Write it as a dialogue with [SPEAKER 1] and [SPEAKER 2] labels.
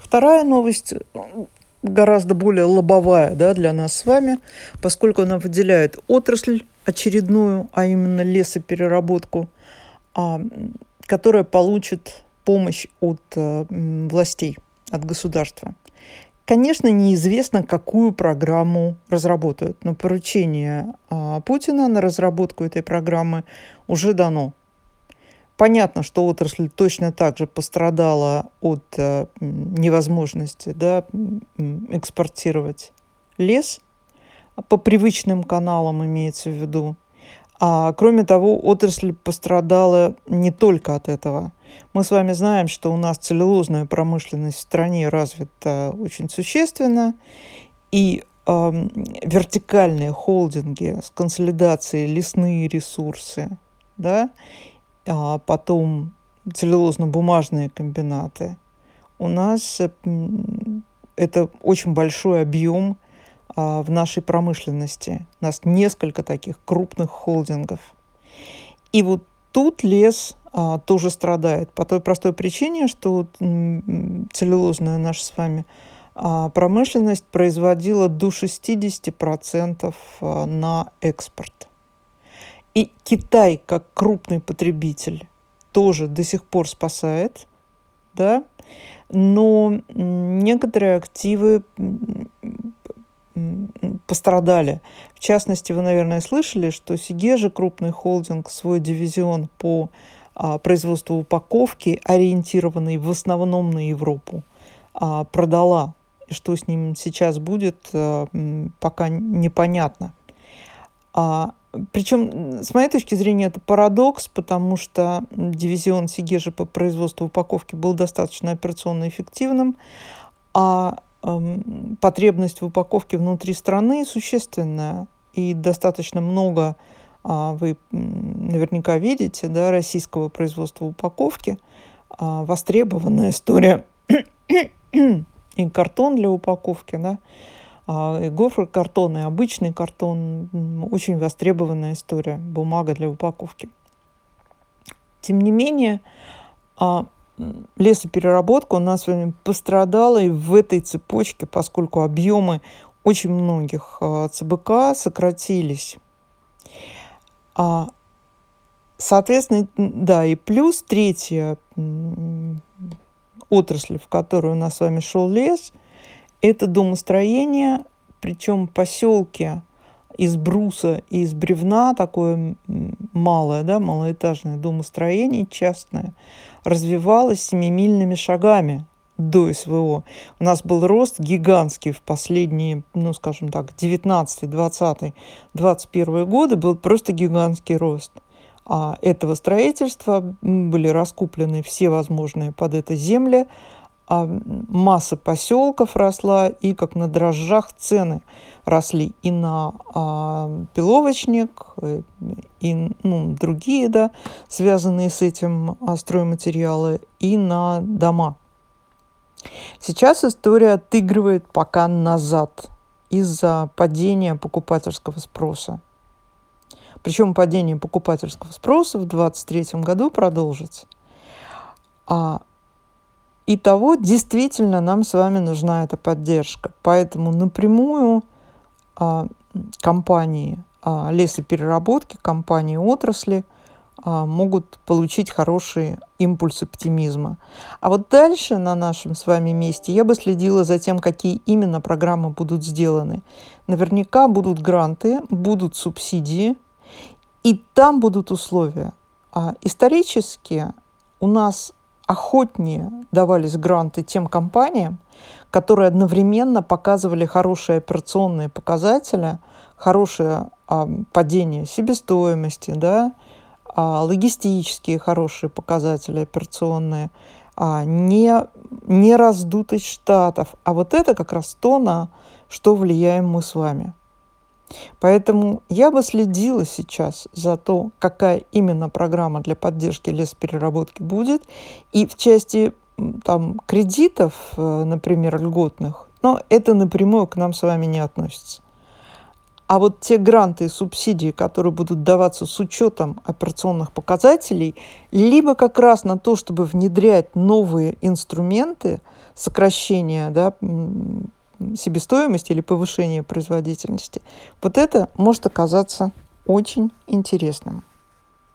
[SPEAKER 1] Вторая новость гораздо более лобовая, да, для нас с вами, поскольку она выделяет отрасль очередную, а именно лесопереработку, которая получит помощь от властей, от государства. Конечно, неизвестно, какую программу разработают, но поручение Путина на разработку этой программы уже дано. Понятно, что отрасль точно так же пострадала от невозможности, да, экспортировать лес по привычным каналам, имеется в виду. А кроме того, отрасль пострадала не только от этого. Мы с вами знаем, что у нас целлюлозная промышленность в стране развита очень существенно, и вертикальные холдинги с консолидацией лесные ресурсы, да, потом целлюлозно-бумажные комбинаты. У нас это очень большой объем в нашей промышленности. У нас несколько таких крупных холдингов. И вот тут лес тоже страдает по той простой причине, что целлюлозная наша с вами промышленность производила до 60% на экспорт. И Китай, как крупный потребитель, тоже до сих пор спасает, да, но некоторые активы пострадали. В частности, вы, наверное, слышали, что Сигежа, крупный холдинг, свой дивизион по производству упаковки, ориентированный в основном на Европу, продала. И что с ним сейчас будет, пока непонятно. Причем, с моей точки зрения, это парадокс, потому что дивизион Сигежи по производству упаковки был достаточно операционно эффективным, а потребность в упаковке внутри страны существенная, и достаточно много, вы наверняка видите, да, российского производства упаковки, востребованная история, и картон для упаковки, да, и гофрокартон, и обычный картон, очень востребованная история, бумага для упаковки. Тем не менее, лесопереработка у нас с вами пострадала и в этой цепочке, поскольку объемы очень многих ЦБК сократились. Соответственно, да, и плюс третья отрасль, в которую у нас с вами шел лес, это домостроение, причем поселки из бруса и из бревна, такое малое, да, малоэтажное домостроение частное, развивалось семимильными шагами до СВО. У нас был рост гигантский в последние, ну, скажем так, 19, 20, 21 годы, был просто гигантский рост. Этого строительства были раскуплены все возможные под это земли, масса поселков росла, и как на дрожжах цены росли и на пиловочник, и другие, да, связанные с этим стройматериалы, и на дома. Сейчас история отыгрывает пока назад из-за падения покупательского спроса. Причем падение покупательского спроса в 2023 году продолжится. Итого, действительно, нам с вами нужна эта поддержка. Поэтому напрямую компании лесопереработки, компании отрасли могут получить хороший импульс оптимизма. А вот дальше на нашем с вами месте я бы следила за тем, какие именно программы будут сделаны. Наверняка будут гранты, будут субсидии, и там будут условия. Исторически у нас охотнее давались гранты тем компаниям, которые одновременно показывали хорошие операционные показатели, хорошее падение себестоимости, да, логистические хорошие показатели операционные, не раздутость штатов. А вот это как раз то, на что влияем мы с вами. Поэтому я бы следила сейчас за то, какая именно программа для поддержки лесопереработки будет. И в части кредитов, например, льготных, но это напрямую к нам с вами не относится. А вот те гранты и субсидии, которые будут даваться с учетом операционных показателей, либо как раз на то, чтобы внедрять новые инструменты, сокращения, да, себестоимости или повышения производительности, вот это может оказаться очень интересным.